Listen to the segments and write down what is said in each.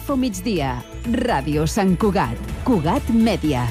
Infomigdia. Ràdio Sant Cugat. Cugat Mèdia.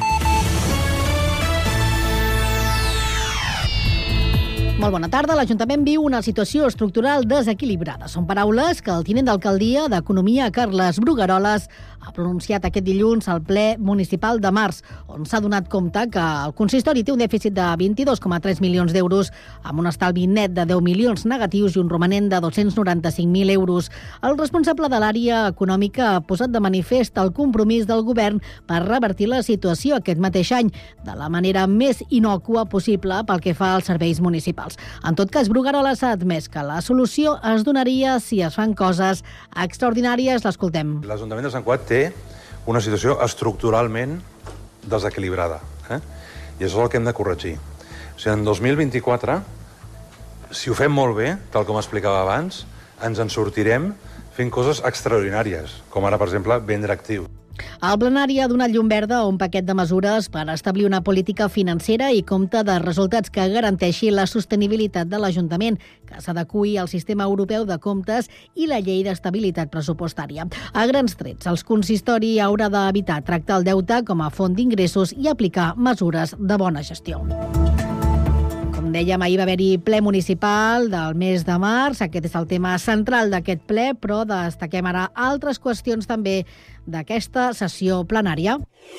Molt bona tarda. L'Ajuntament viu una situació estructural desequilibrada. Són paraules que el tinent d'alcaldia d'Economia, Carles Brugueroles, ha pronunciat aquest dilluns al ple municipal de març, on s'ha donat compte que el consistori té un dèficit de 22,3 milions d'euros, amb un estalvi net de 10 milions negatius i un romanent de 295.000 euros. El responsable de l'àrea econòmica ha posat de manifest el compromís del govern per revertir la situació aquest mateix any de la manera més innòcua possible pel que fa als serveis municipals. En tot cas, Brugueroles ha admès que la solució es donaria si es fan coses extraordinàries. L'escoltem. L'Ajuntament de Sant Cugat té una situació estructuralment desequilibrada. I això és el que hem de corregir. O sigui, en 2024, si ho fem molt bé, tal com explicava abans, ens en sortirem fent coses extraordinàries, com ara, per exemple, vendre actiu. El plenari ha donat llum verda a un paquet de mesures per establir una política financera i compte de resultats que garanteixi la sostenibilitat de l'Ajuntament, que s'adeqüi al sistema europeu de comptes i la llei d'estabilitat pressupostària. A grans trets, el consistori haurà d'evitar tractar el deute com a font d'ingressos i aplicar mesures de bona gestió. Com dèiem, ahir va haver-hi ple municipal del mes de març. Aquest és el tema central d'aquest ple, però destaquem ara altres qüestions també d'aquesta sessió plenària.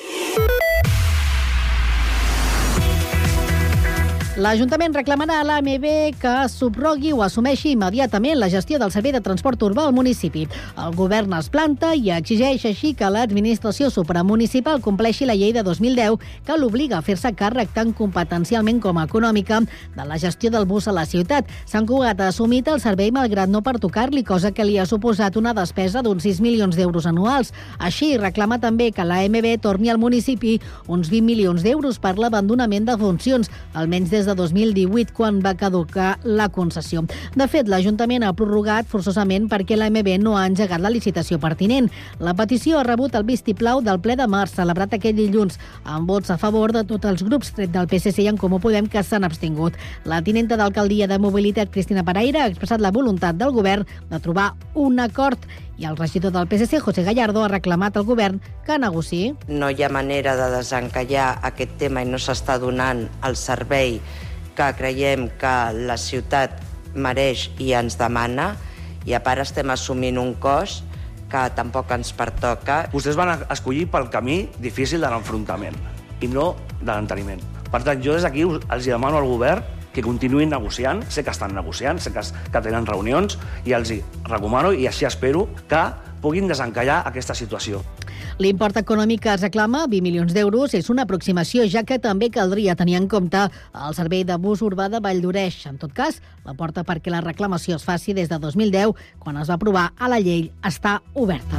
L'Ajuntament reclamarà a l'AMB que subrogui o assumeixi immediatament la gestió del servei de transport urbà al municipi. El govern es planta i exigeix així que l'administració supramunicipal compleixi la llei de 2010 que l'obliga a fer-se càrrec tant competencialment com econòmica de la gestió del bus a la ciutat. Sant Cugat ha assumit el servei malgrat no pertocar-li, cosa que li ha suposat una despesa d'uns 6 milions d'euros anuals. Així, reclama també que l'AMB torni al municipi uns 20 milions d'euros per l'abandonament de funcions, almenys des de 2018, quan va caducar la concessió. De fet, l'Ajuntament ha prorrogat forçosament perquè l'AMB no ha engegat la licitació pertinent. La petició ha rebut el vistiplau del ple de març, celebrat aquest dilluns, amb vots a favor de tots els grups, tret del PSC i en Comú Podem, que s'han abstingut. La tinenta d'alcaldia de Mobilitat, Cristina Paraire, ha expressat la voluntat del govern de trobar un acord i el regidor del PSC, José Gallardo, ha reclamat al govern que negociï. No hi ha manera de desencallar aquest tema i no s'està donant el servei que creiem que la ciutat mereix i ens demana, i a part estem assumint un cost que tampoc ens pertoca. Vostès van escollir pel camí difícil de l'enfrontament i no de l'enteniment. Per tant, jo des d'aquí els demano al govern que continuïn negociant. Sé que estan negociant, sé que tenen reunions, i els recomano, i així espero, que puguin desencallar aquesta situació. L'import econòmic que es reclama, 20 milions d'euros, és una aproximació, ja que també caldria tenir en compte el servei de bus urbà de Valldoreix. En tot cas, la porta perquè la reclamació es faci des de 2010, quan es va aprovar a la llei, està oberta.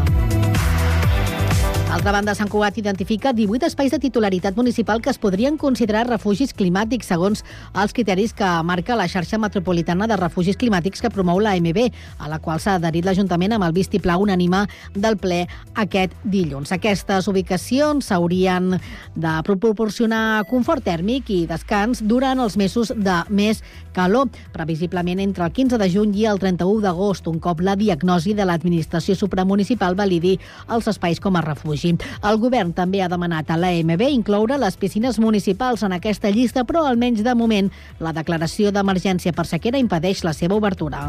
D'altra banda, Sant Cugat identifica 18 espais de titularitat municipal que es podrien considerar refugis climàtics segons els criteris que marca la xarxa metropolitana de refugis climàtics que promou l'AMB, a la qual s'ha adherit l'Ajuntament amb el vistiplau unànime del ple aquest dilluns. Aquestes ubicacions s'haurien de proporcionar confort tèrmic i descans durant els mesos de més calor, previsiblement entre el 15 de juny i el 31 d'agost, un cop la diagnosi de l'administració supramunicipal validi els espais com a refugi. El govern també ha demanat a l'AMB incloure les piscines municipals en aquesta llista, però almenys de moment la declaració d'emergència per sequera impedeix la seva obertura.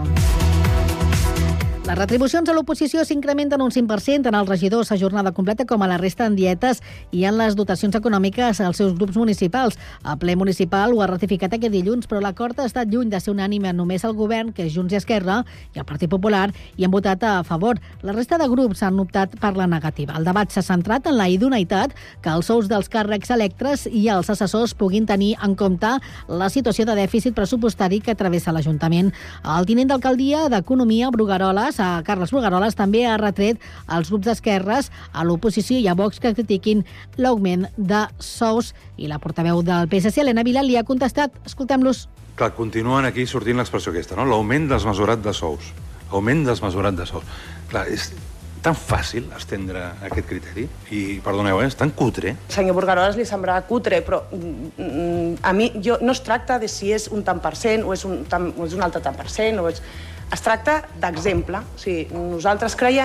Les retribucions a l'oposició s'incrementen un 5%, tant als regidors a jornada completa com a la resta en dietes i en les dotacions econòmiques als seus grups municipals. El ple municipal ho ha ratificat aquest dilluns, però l'acord ha estat lluny de ser unànime. Només el govern, que és Junts i Esquerra, i el Partit Popular, hi han votat a favor. La resta de grups han optat per la negativa. El debat s'ha centrat en la idoneïtat que els sous dels càrrecs electes i els assessors puguin tenir en compte la situació de dèficit pressupostari que travessa l'Ajuntament. El tinent d'alcaldia d'Economia, Brugueroles, a Carles Brugueroles, també ha retret als grups d'esquerres, a l'oposició i a Vox que critiquin l'augment de sous, i la portaveu del PSC, Helena Vila, li ha contestat. Escoltem-los. Clar, continuen aquí sortint l'expressió aquesta, no? L'augment desmesurat de sous. Augment desmesurat de sous. Clar, és tan fàcil estendre aquest criteri i, perdoneu, és tan cutre. Senyor Brugueroles, li sembrava cutre, però a mi no es tracta de si és un tant per cent o és un altre tant per cent. Es tracta d'exemple. O sigui, nosaltres creiem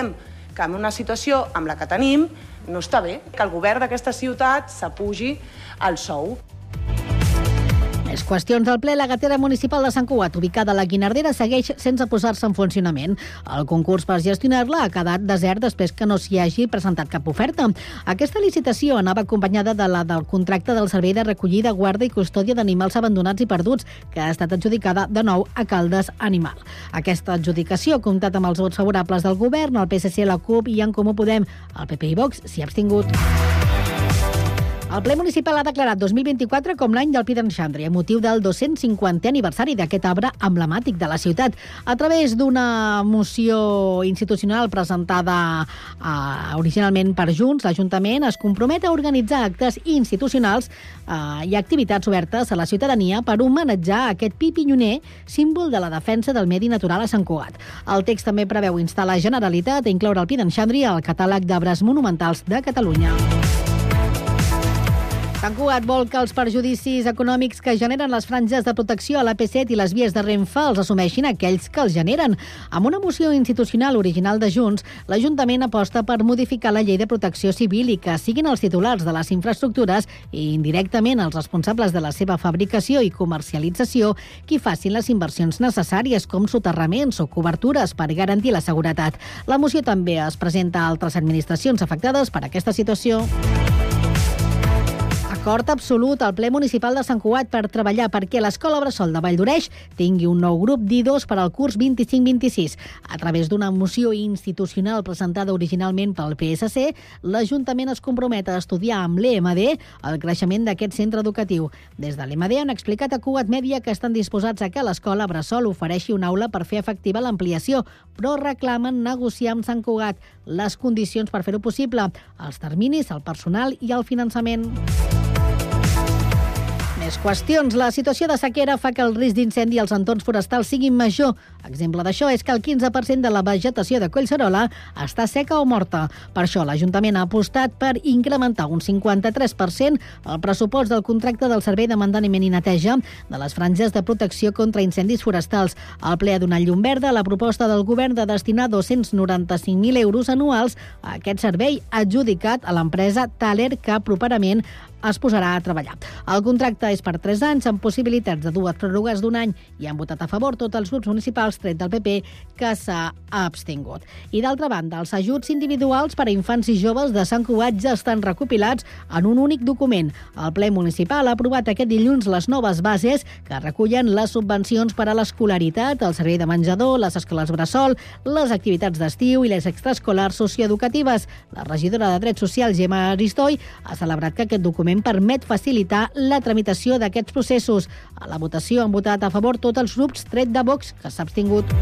que en una situació amb la que tenim no està bé que el govern d'aquesta ciutat s'apugi el sou. Més qüestions del ple. La gatera municipal de Sant Cugat, ubicada a la Guinardera, segueix sense posar-se en funcionament. El concurs per gestionar-la ha quedat desert després que no s'hi hagi presentat cap oferta. Aquesta licitació anava acompanyada de la del contracte del servei de recollida, guarda i custòdia d'animals abandonats i perduts, que ha estat adjudicada de nou a Caldes Animal. Aquesta adjudicació ha comptat amb els vots favorables del govern, el PSC, la CUP i En Comú Podem. El PP i Vox s'hi ha abstingut. El ple municipal ha declarat 2024 com l'any del pi d'en Xandri, a motiu del 250è aniversari d'aquest arbre emblemàtic de la ciutat. A través d'una moció institucional presentada originalment per Junts, l'Ajuntament es compromet a organitzar actes institucionals i activitats obertes a la ciutadania per homenatjar aquest pi pinyoner, símbol de la defensa del medi natural a Sant Cugat. El text també preveu instar la Generalitat a incloure el pi d'en Xandri al catàleg d'arbres monumentals de Catalunya. Sant Cugat vol que els perjudicis econòmics que generen les franges de protecció a l'AP7 i les vies de Renfe els assumeixin aquells que els generen. Amb una moció institucional original de Junts, l'Ajuntament aposta per modificar la llei de protecció civil i que siguin els titulars de les infraestructures i indirectament els responsables de la seva fabricació i comercialització qui facin les inversions necessàries com soterraments o cobertures per garantir la seguretat. La moció també es presenta a altres administracions afectades per aquesta situació. Acord absolut al ple municipal de Sant Cugat per treballar perquè l'Escola Bressol de Valldoreix tingui un nou grup d'i2 per al curs 25-26. A través d'una moció institucional presentada originalment pel PSC, l'Ajuntament es compromet a estudiar amb l'EMD el creixement d'aquest centre educatiu. Des de l'EMD han explicat a Cugat Mèdia que estan disposats a que l'Escola Bressol ofereixi una aula per fer efectiva l'ampliació, però reclamen negociar amb Sant Cugat les condicions per fer-ho possible, els terminis, el personal i el finançament. Més qüestions. La situació de sequera fa que el risc d'incendi als entorns forestals sigui major. Exemple d'això és que el 15% de la vegetació de Collserola està seca o morta. Per això l'Ajuntament ha apostat per incrementar un 53% el pressupost del contracte del Servei de Manteniment i Neteja de les franges de protecció contra incendis forestals. El ple ha donat llum verda a la proposta del govern de destinar 295.000 euros anuals a aquest servei adjudicat a l'empresa Thaler, que properament es posarà a treballar. El contracte és per 3 anys, amb possibilitats de 2 pròrrogues d'1 any, i han votat a favor tots els grups municipals, tret del PP, que s'ha abstingut. I d'altra banda, els ajuts individuals per a infants i joves de Sant Cugat ja estan recopilats en un únic document. El ple municipal ha aprovat aquest dilluns les noves bases que recullen les subvencions per a l'escolaritat, el servei de menjador, les escoles bressol, les activitats d'estiu i les extraescolars socioeducatives. La regidora de Drets Socials, Gemma Aristoy, ha celebrat que aquest document permet facilitar la tramitació d'aquests processos. A la votació han votat a favor tots els grups, tret de Vox, que s'ha abstingut.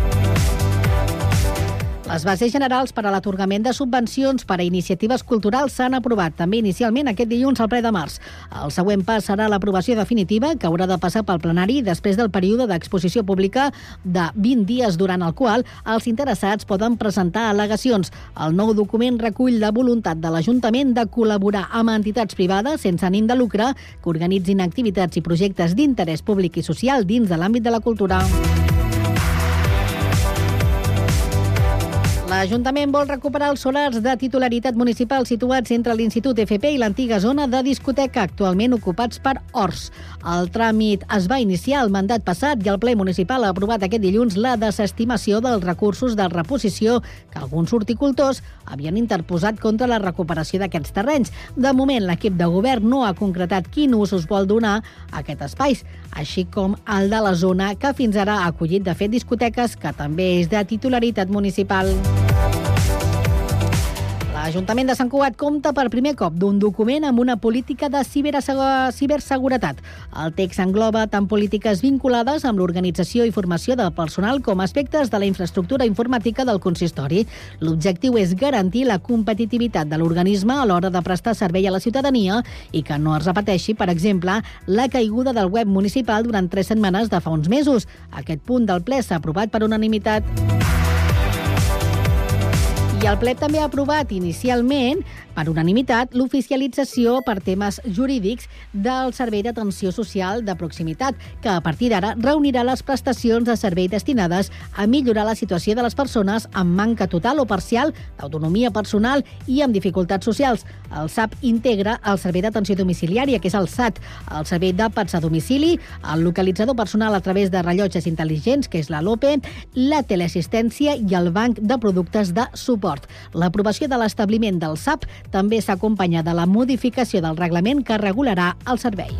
Les bases generals per a l'atorgament de subvencions per a iniciatives culturals s'han aprovat també inicialment aquest dilluns al ple de març. El següent pas serà l'aprovació definitiva, que haurà de passar pel plenari després del període d'exposició pública de 20 dies, durant el qual els interessats poden presentar al·legacions. El nou document recull la voluntat de l'Ajuntament de col·laborar amb entitats privades sense ànim de lucre que organitzin activitats i projectes d'interès públic i social dins de l'àmbit de la cultura. L'Ajuntament vol recuperar els solars de titularitat municipal situats entre l'Institut FP i l'antiga zona de discoteca, actualment ocupats per horts. El tràmit es va iniciar el mandat passat i el ple municipal ha aprovat aquest dilluns la desestimació dels recursos de reposició que alguns horticultors havien interposat contra la recuperació d'aquests terrenys. De moment, l'equip de govern no ha concretat quin ús es vol donar a aquest espais, així com el de la zona que fins ara ha acollit de fet discoteques, que també és de titularitat municipal. L'Ajuntament de Sant Cugat compta per primer cop d'un document amb una política de ciberseguretat. El text engloba tant polítiques vinculades amb l'organització i formació del personal com aspectes de la infraestructura informàtica del consistori. L'objectiu és garantir la competitivitat de l'organisme a l'hora de prestar servei a la ciutadania i que no es repeteixi, per exemple, la caiguda del web municipal durant 3 setmanes de fa uns mesos. Aquest punt del ple s'ha aprovat per unanimitat. I el ple també ha aprovat inicialment, per unanimitat, l'oficialització per temes jurídics del Servei d'Atenció Social de Proximitat, que a partir d'ara reunirà les prestacions de servei destinades a millorar la situació de les persones amb manca total o parcial d'autonomia personal i amb dificultats socials. El SAP integra el Servei d'Atenció Domiciliària, que és el SAT, el Servei d'Àpats a domicili, el localitzador personal a través de rellotges intel·ligents, que és la LOPE, la teleassistència i el banc de productes de suport. L'aprovació de l'establiment del SAP també s'acompanya de la modificació del reglament que regularà el servei.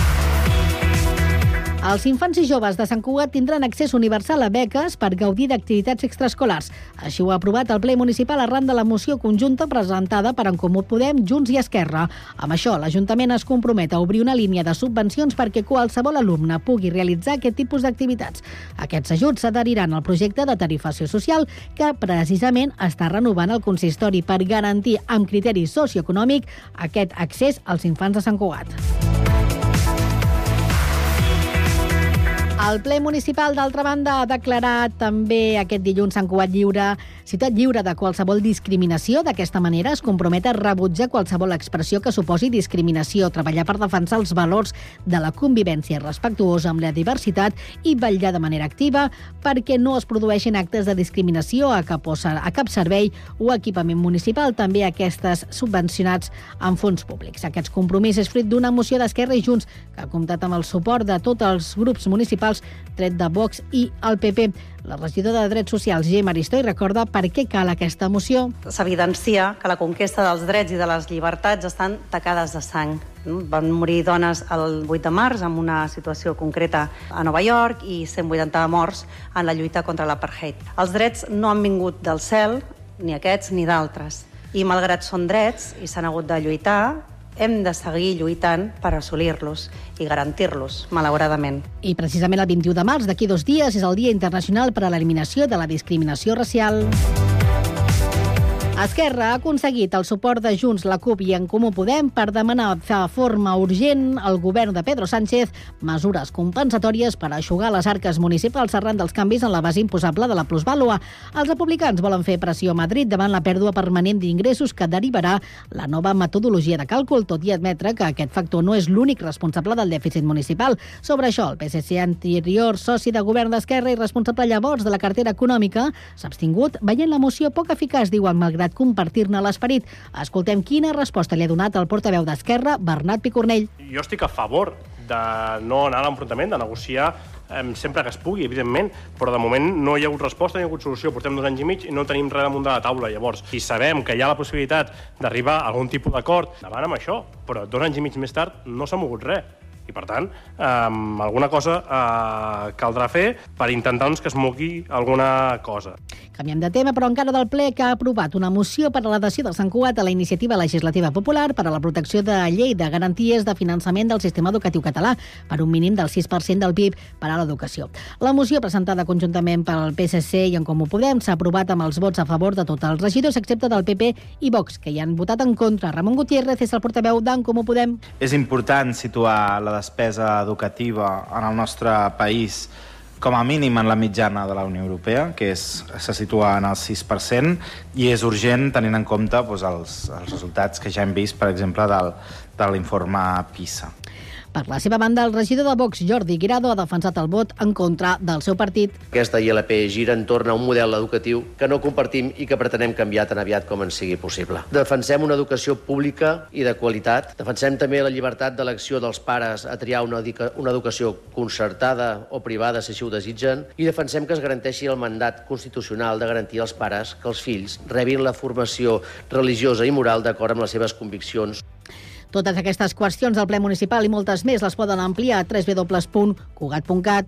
Els infants i joves de Sant Cugat tindran accés universal a beques per gaudir d'activitats extraescolars. Així ho ha aprovat el ple municipal arran de la moció conjunta presentada per En Comú Podem, Junts i Esquerra. Amb això, l'Ajuntament es compromet a obrir una línia de subvencions perquè qualsevol alumne pugui realitzar aquest tipus d'activitats. Aquests ajuts s'adheriran al projecte de tarifació social que precisament està renovant el consistori per garantir amb criteri socioeconòmic aquest accés als infants de Sant Cugat. El ple municipal, d'altra banda, ha declarat també aquest dilluns Sant Cugat lliure, ciutat lliure de qualsevol discriminació. D'aquesta manera es compromet a rebutjar qualsevol expressió que suposi discriminació, treballar per defensar els valors de la convivència respectuosa amb la diversitat i vetllar de manera activa perquè no es produeixin actes de discriminació a cap servei o equipament municipal, també aquestes subvencionats amb fons públics. Aquest compromís és fruit d'una moció d'Esquerra i Junts que ha comptat amb el suport de tots els grups municipals, tret de Vox i el PP. La regidora de Drets Socials, Gemma Aristoi, recorda per què cal aquesta moció. S'evidencia que la conquesta dels drets i de les llibertats estan tacades de sang. Van morir dones el 8 de març en una situació concreta a Nova York i 180 morts en la lluita contra l'apartheid. Els drets no han vingut del cel, ni aquests ni d'altres. I malgrat són drets i s'han hagut de lluitar, hem de seguir lluitant per assolir-los i garantir-los, malauradament. I precisament el 21 de març, d'aquí 2 dies, és el Dia Internacional per a l'Eliminació de la Discriminació Racial. Esquerra ha aconseguit el suport de Junts, la CUP i En Comú Podem per demanar de forma urgent al govern de Pedro Sánchez mesures compensatòries per eixugar les arques municipals arran dels canvis en la base imposable de la plusvàlua. Els republicans volen fer pressió a Madrid davant la pèrdua permanent d'ingressos que derivarà la nova metodologia de càlcul, tot i admetre que aquest factor no és l'únic responsable del dèficit municipal. Sobre això, el PSC, anterior soci de govern d'Esquerra i responsable llavors de la cartera econòmica, s'ha abstingut veient la moció poc eficaç, diuen, malgrat compartir-ne l'esperit. Escoltem quina resposta li ha donat el portaveu d'Esquerra, Bernat Picornell. Jo estic a favor de no anar a l'enfrontament, de negociar sempre que es pugui, evidentment, però de moment no hi ha hagut resposta, no hi ha hagut solució. Portem 2 anys i mig i no tenim res damunt de la taula. Llavors, si sabem que hi ha la possibilitat d'arribar a algun tipus d'acord, davant amb això, però 2 anys i mig més tard no s'ha mogut res. I, per tant, alguna cosa caldrà fer per intentar que es mogui alguna cosa. Canviem de tema, però encara del ple, que ha aprovat una moció per a l'adhesió de Sant Cugat a la Iniciativa Legislativa Popular per a la protecció de la llei de garanties de finançament del sistema educatiu català per un mínim del 6% del PIB per a l'educació. La moció, presentada conjuntament pel PSC i En Comú Podem, s'ha aprovat amb els vots a favor de tots els regidors, excepte del PP i Vox, que hi han votat en contra. Ramon Gutiérrez és el portaveu d'En Comú Podem. És important situar la despesa educativa en el nostre país com a mínim en la mitjana de la Unió Europea, que se situa en el 6%, i és urgent tenint en compte els resultats que ja hem vist, per exemple, de l'informe PISA. Per la seva banda, el regidor de Vox, Jordi Guirado, ha defensat el vot en contra del seu partit. Aquesta ILP gira entorn a un model educatiu que no compartim i que pretenem canviar tan aviat com ens sigui possible. Defensem una educació pública i de qualitat. Defensem també la llibertat d'elecció dels pares a triar una educació concertada o privada, si així ho desitgen, i defensem que es garanteixi el mandat constitucional de garantir als pares que els fills rebin la formació religiosa i moral d'acord amb les seves conviccions. Totes aquestes qüestions del ple municipal i moltes més les poden ampliar a www.cugat.cat.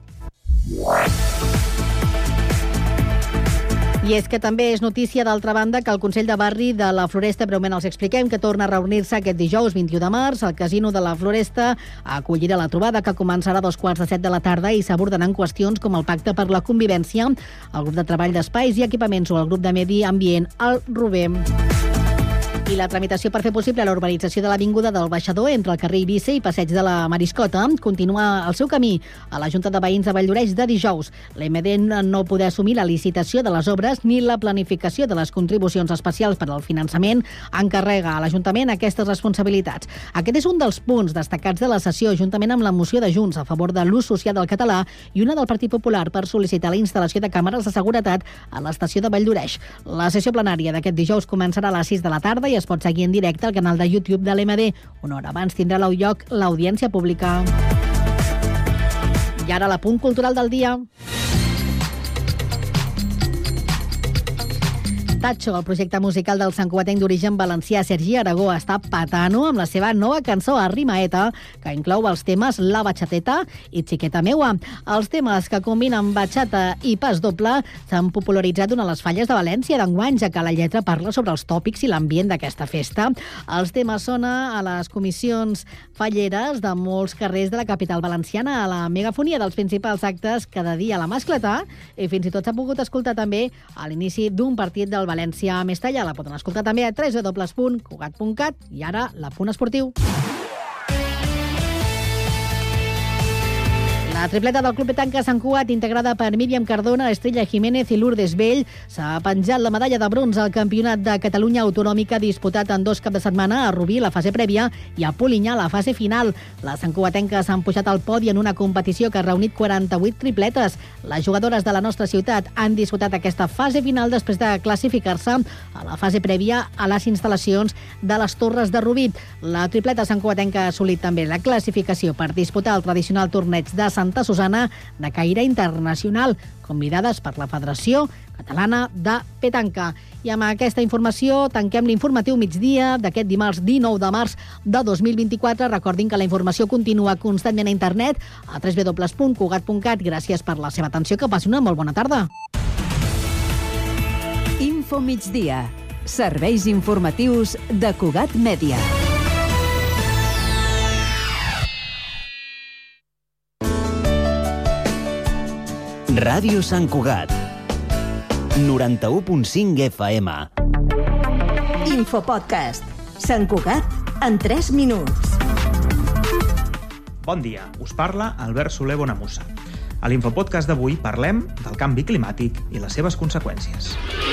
I és que també és notícia, d'altra banda, que el Consell de Barri de la Floresta, breument els expliquem, que torna a reunir-se aquest dijous 21 de març. El Casino de la Floresta acollirà la trobada, que començarà a 2:45 de la tarda, i s'abordaran qüestions com el Pacte per la Convivència, el grup de treball d'espais i equipaments o el grup de medi ambient, el RUBEM. I la tramitació per fer possible la urbanització de l'avinguda del Baixador entre el carrer Eivissa i Passeig de la Mariscota continua el seu camí a la Junta de Veïns de Valldoreix de dijous. L'EMD no poder assumir la licitació de les obres ni la planificació de les contribucions especials per al finançament encarrega a l'Ajuntament aquestes responsabilitats. Aquest és un dels punts destacats de la sessió, juntament amb la moció de Junts a favor de l'ús social del català i una del Partit Popular per sol·licitar la instal·lació de càmeres de seguretat a l'estació de Valldoreix. La sessió plenària d'aquest dijous començarà a les 6 de la tarda i es pot seguir en directe al canal de YouTube de l'EMD. Una hora abans tindrà lloc l'audiència pública. I ara l'apunt cultural del dia. Tacho, el projecte musical del santcugatenc d'origen valencià Sergi Aragó, està patant-ho amb la seva nova cançó Arrimaeta, que inclou els temes La Bachateta i Chiqueta Meua. Els temes que combinen bachata i pas doble s'han popularitzat durant les falles de València d'enguany, ja que la lletra parla sobre els tòpics i l'ambient d'aquesta festa. Els temes sonen a les comissions falleres de molts carrers de la capital valenciana, a la megafonia dels principals actes cada dia a la Mascletà, i fins i tot s'ha pogut escoltar també a l'inici d'un partit del València Mestalla. La poden escoltar també a www.cugat.cat. I ara, l'apunt esportiu. La tripleta del Club Petanca Sant Cugat, integrada per Míriam Cardona, Estrella Jiménez i Lourdes Vell, s'ha penjat la medalla de bronze al Campionat de Catalunya Autonòmica disputat en 2 caps de setmana a Rubí, la fase prèvia, i a Polinyà, la fase final. Les santcugatenques s'han pujat al podi en una competició que ha reunit 48 tripletes. Les jugadores de la nostra ciutat han disputat aquesta fase final després de classificar-se a la fase prèvia a les instal·lacions de les Torres de Rubí. La tripleta santcugatenca ha assolit també la classificació per disputar el tradicional torneig de Santa Susana de caire internacional, convidades per la Federació Catalana de Petanca. I amb aquesta informació tanquem l'informatiu migdia d'aquest dimarts 19 de març de 2024. Recordin que la informació continua constantment a internet a www.cugat.cat. Gràcies per la seva atenció. Que passi una molt bona tarda. Info migdia. Serveis informatius de Cugat Mèdia. Ràdio Sant Cugat, 91.5 FM. Infopodcast. Sant Cugat en 3 minuts. Bon dia, us parla Albert Soler Bonamussa. A l'Infopodcast d'avui parlem del canvi climàtic i les seves conseqüències.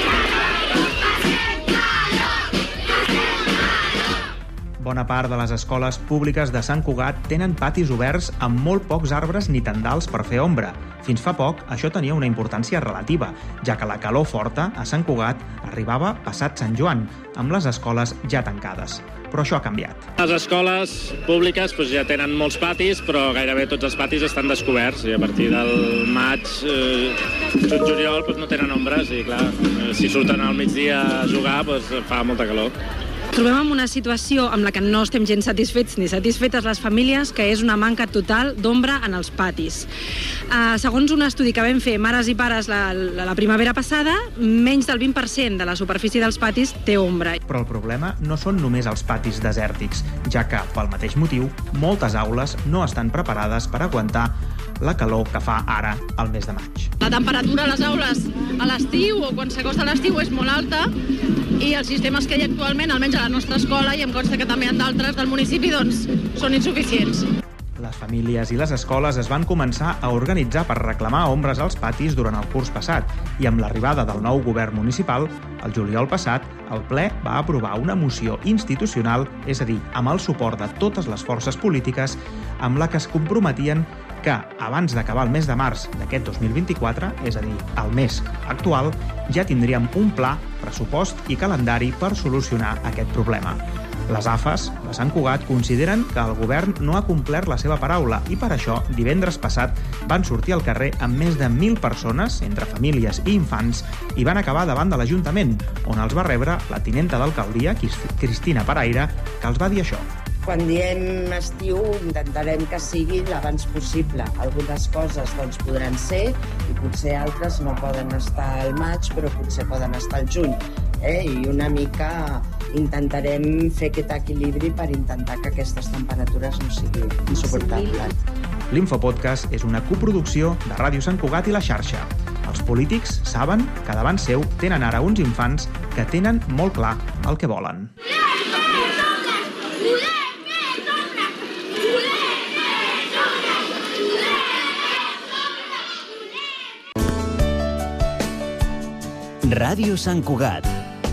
Bona part de les escoles públiques de Sant Cugat tenen patis oberts amb molt pocs arbres ni tendals per fer ombra. Fins fa poc, això tenia una importància relativa, ja que la calor forta a Sant Cugat arribava passat Sant Joan, amb les escoles ja tancades. Però això ha canviat. Les escoles públiques ja tenen molts patis, però gairebé tots els patis estan descoberts i a partir del maig, juny-juliol, no tenen ombres i clar, si surten al migdia a jugar fa molta calor. Trobem en una situació amb la que no estem gens satisfets ni satisfetes les famílies, que és una manca total d'ombra en els patis. Segons un estudi que vam fer mares i pares la primavera passada, menys del 20% de la superfície dels patis té ombra. Però el problema no són només els patis desèrtics, ja que, pel mateix motiu, moltes aules no estan preparades per aguantar la calor que fa ara, al mes de maig. La temperatura a les aules a l'estiu o quan s'acosta l'estiu és molt alta i els sistemes que hi ha actualment, almenys a la nostra escola, i em consta que també en d'altres del municipi, doncs són insuficients. Les famílies i les escoles es van començar a organitzar per reclamar ombres als patis durant el curs passat i amb l'arribada del nou govern municipal, el juliol passat, el ple va aprovar una moció institucional, és a dir, amb el suport de totes les forces polítiques, amb la que es comprometien que abans d'acabar el mes de març d'aquest 2024, és a dir, el mes actual, ja tindríem un pla, pressupost i calendari per solucionar aquest problema. Les AFAs de Sant Cugat consideren que el govern no ha complert la seva paraula i per això, divendres passat, van sortir al carrer amb més de 1.000 persones, entre famílies i infants, i van acabar davant de l'Ajuntament, on els va rebre la tinenta d'alcaldia, Cristina Paraire, que els va dir això. Quan diem estiu, intentarem que sigui l'abans possible. Algunes coses podran ser i potser altres no poden estar al maig, però potser poden estar al juny. I una mica intentarem fer aquest equilibri per intentar que aquestes temperatures no siguin insuportables. L'Infopodcast és una coproducció de Ràdio Sant Cugat i La Xarxa. Els polítics saben que davant seu tenen ara uns infants que tenen molt clar el que volen. Ràdio Sant Cugat.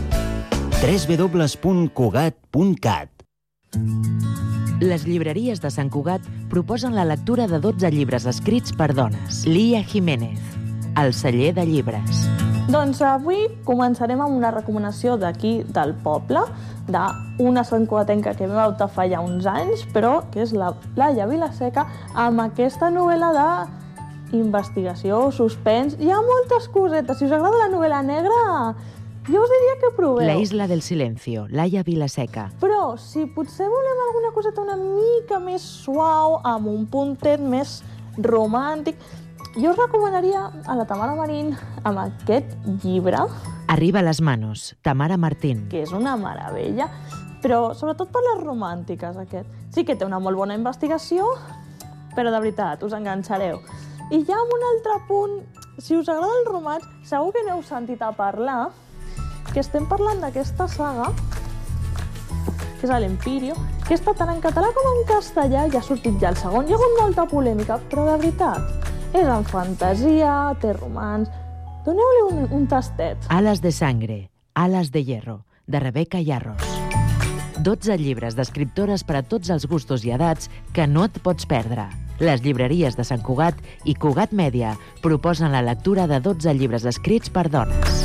www.cugat.cat. Les llibreries de Sant Cugat proposen la lectura de 12 llibres escrits per dones. Lía Jiménez, El celler de llibres. Doncs avui començarem amb una recomanació d'aquí del poble, d'una santcugatenca que vam adoptar fa ja uns anys, però que és la Laia Vilaseca, amb aquesta novel·la d'investigació, suspens. Hi ha moltes cosetes. Si us agrada la novel·la negra, jo us diria que proveu. La isla del silencio, Laia Vilaseca. Però si potser volem alguna coseta una mica més suau, amb un puntet més romàntic, jo us recomanaria a la Tamara Marín amb aquest llibre. Arriba a les manos, Tamara Martín. Que és una meravella, però sobretot per les romàntiques, aquest. Sí que té una molt bona investigació, però de veritat, us enganxareu. I ja amb un altre punt, si us agrada el romanç, segur que n'heu sentit a parlar, que estem parlant d'aquesta saga, que és l'Empirio, que està tant en català com en castellà, ja ha sortit ja el segon. Hi ha hagut molta polèmica, però de veritat, és en fantasia, té romans. Doneu-li un tastet. Alas de sangre, Alas de hierro, de Rebeca Yarros. 12 llibres d'escriptores per a tots els gustos i edats que no et pots perdre. Les llibreries de Sant Cugat i Cugat Mèdia proposen la lectura de 12 llibres escrits per dones.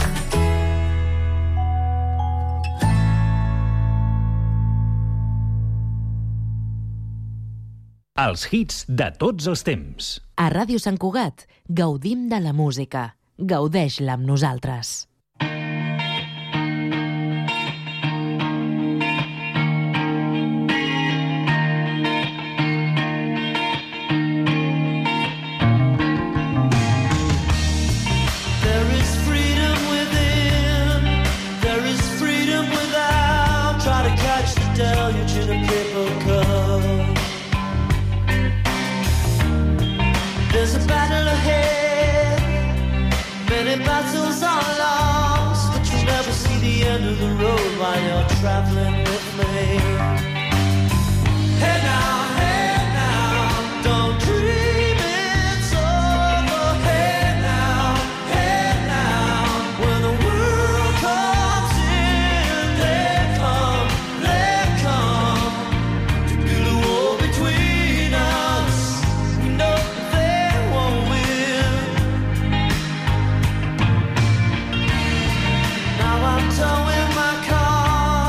Els hits de tots els temps. A Ràdio Sant Cugat gaudim de la música. Gaudeix-la amb nosaltres. There's a battle ahead, many battles are lost, but you never see the end of the road while you're traveling with me. Hey now, don't dream it's over. Hey now, when the world comes in, they come to build a wall between us. We know towing my car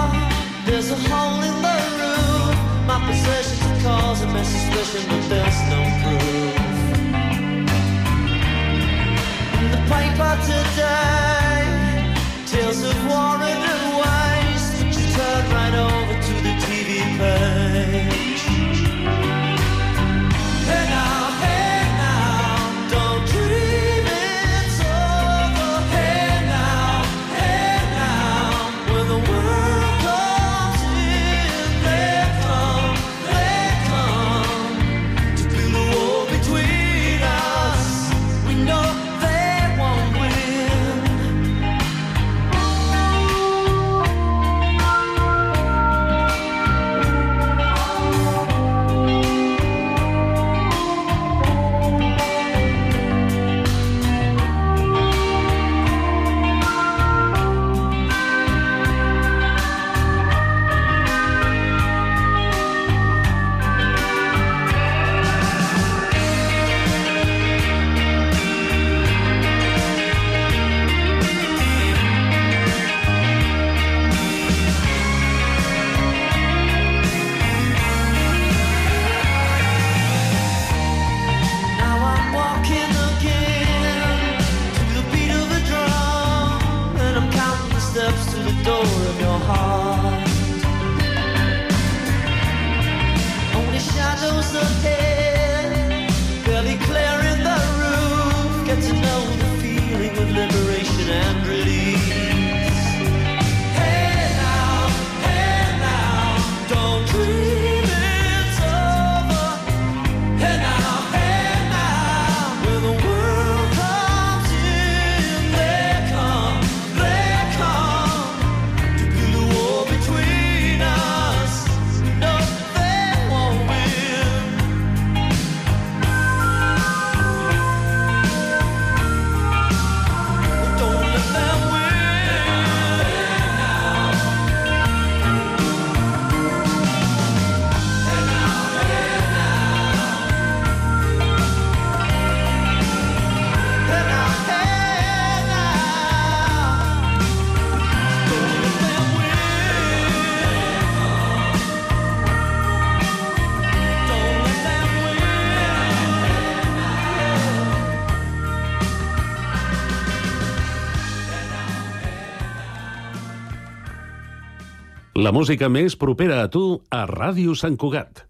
La música més propera a tu a Ràdio Sant Cugat.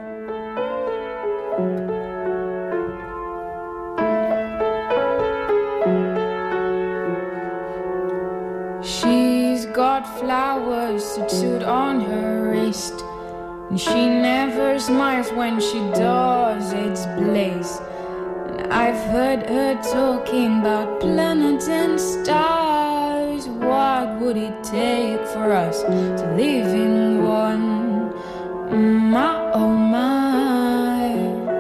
She's got flowers tattooed on her wrist, and she never smiles when she does, it's blaze. And I've heard her talking about planets and stars. What would it take for us to live in one? My, oh my.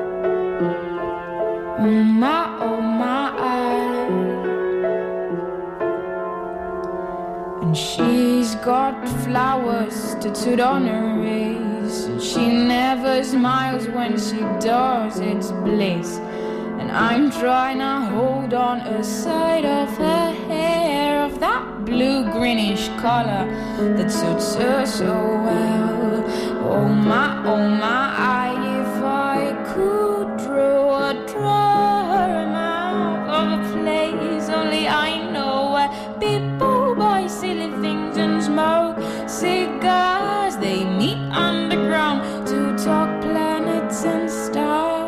My, oh my. And she's got flowers tattooed on her waist. She never smiles when she does, it's bliss. And I'm trying to hold on a side of her hair, of that blue-greenish color that suits her so well. Oh my, if I could draw a map of a place only I know, where people buy silly things and smoke cigars. They meet underground to talk planets and stars.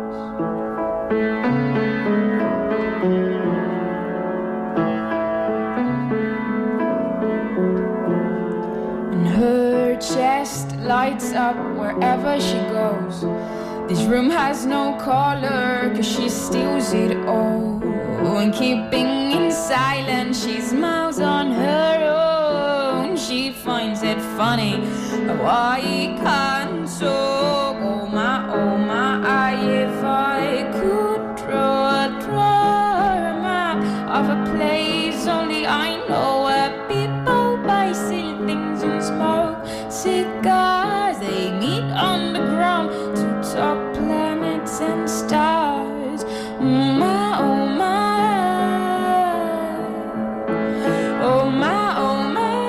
And her chest lights up wherever she goes. This room has no color, 'cause she steals it all. And keeping in silence, she smiles on her own. She finds it funny how I can't talk. Oh my, if I could draw a map of a place only I know, where people buy silly things and smoke cigars. They meet underground to talk planets and stars. My, oh my. Oh my, oh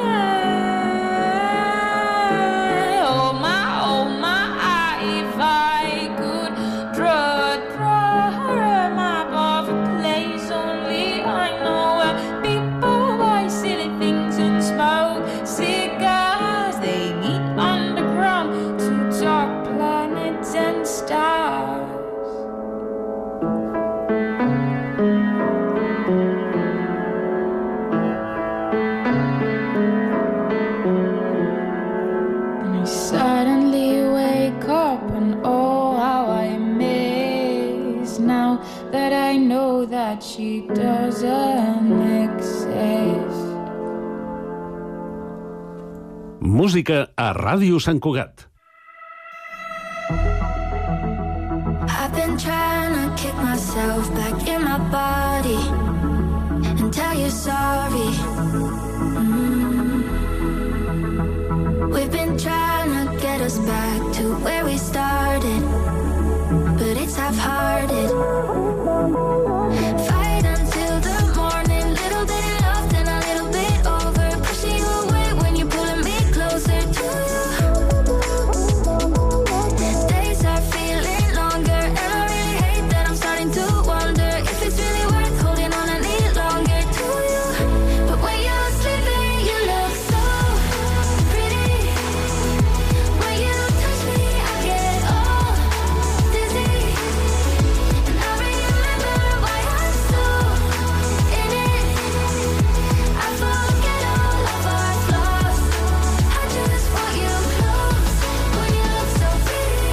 my, if I could draw a map of a place only I know, where people buy silly things and smoke cigars. They meet underground to talk planets and stars. Suddenly wake up and oh how I miss, now that I know that she doesn't exist. Música a Ràdio Sant Cugat. I've been trying to kick myself back in my body and tell you sorry. We've been trying to get us back to where we started, but it's half-hearted. Fight until the morning, little bit of love, then a little bit over. Pushing you away when you're pulling me closer to you. Days are feeling longer, and I really hate that I'm starting to wonder if it's really worth holding on any longer to you. But when you're sleeping, you look so pretty. When you touch me, I get all dizzy. And I remember why I'm so in it. I forget all of our flaws. I just want you close when you look so pretty.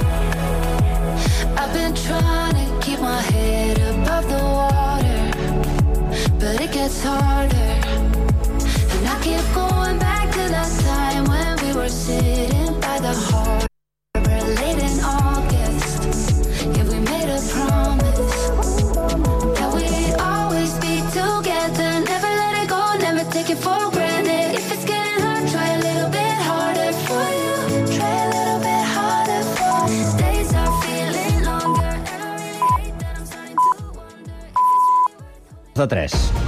I've been trying to keep my head above the water, but it gets harder. And I keep going back to that time when we were sitting by the harbor late in August. Yeah, we made a promise that we'd always be together. Never let it go, never take it for granted. If it's getting hard, try a little bit harder for you. Try a little bit harder for you. Days are feeling longer, and I really hate that I'm starting to wonder if it's really worth. De 3.